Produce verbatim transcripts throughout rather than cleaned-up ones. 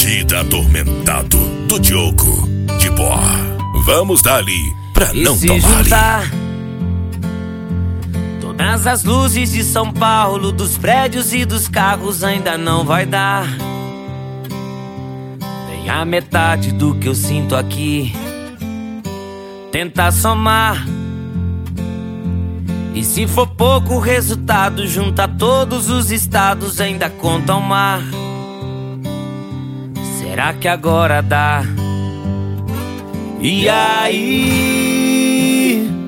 Vida atormentado do Diogo de Boa. Vamos dali pra e não se tomar juntar todas as luzes de São Paulo, dos prédios e dos carros, ainda não vai dar nem a metade do que eu sinto aqui. Tentar somar, e se for pouco o resultado, junta todos os estados, ainda conta o mar. Será que agora dá? E aí?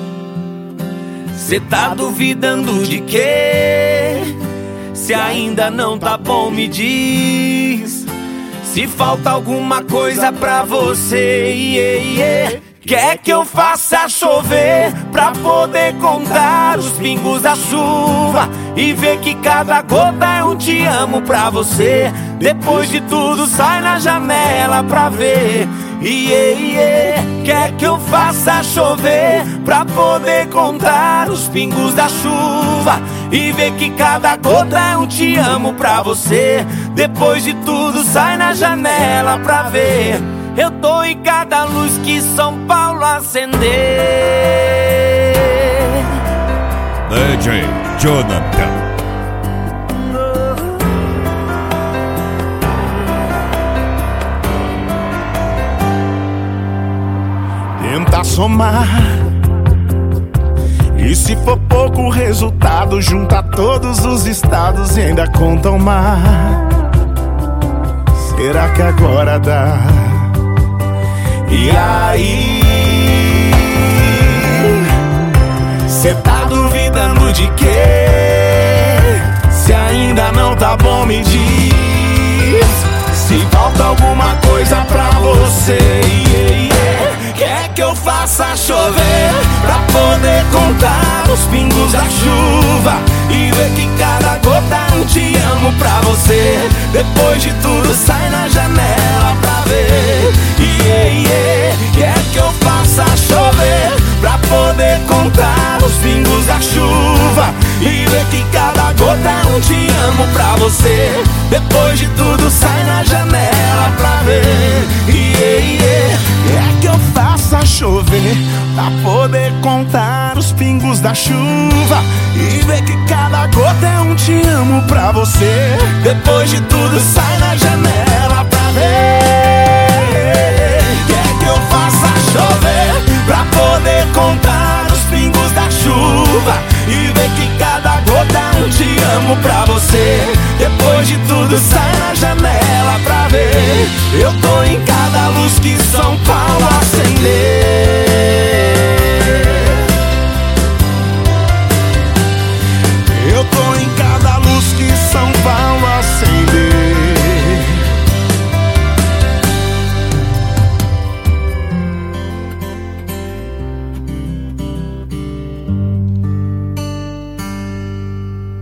Cê tá duvidando de quê? Se ainda não tá bom, me diz. Se falta alguma coisa pra você, yeah, yeah. Quer que eu faça chover pra poder contar os pingos da chuva e ver que cada gota é um te amo pra você? Depois de tudo sai na janela pra ver. Yeah, yeah. Quer que eu faça chover pra poder contar os pingos da chuva e ver que cada gota é um te amo pra você? Depois de tudo sai na janela pra ver. Eu tô em cada luz que São Paulo acender. D J Jonathan. Tenta somar, e se for pouco o resultado, junta todos os estados e ainda conta o mar. Será que agora dá? E aí? Cê tá duvidando de quê? Se ainda não tá bom, me diz. Se falta alguma coisa pra você, yeah, yeah. Quer que eu faça chover pra poder contar os pingos da chuva e ver que cada gota é um te amo pra você? Depois de tudo sai na janela pra ver. Yeah, yeah. Quer que eu faça chover pra poder contar os pingos da chuva e ver que cada gota é um te amo pra você? Depois de tudo sai na janela pra ver. Yeah, yeah. Quer que eu faça chover pra poder contar os pingos da chuva e ver que cada gota é um te amo pra você? Depois de tudo sai na janela pra ver. Quer que eu faça chover pra poder contar os pingos da chuva e ver que cada gota é um te amo pra você? Depois de tudo sai na janela pra ver. Eu tô em cada luz que São Paulo acender.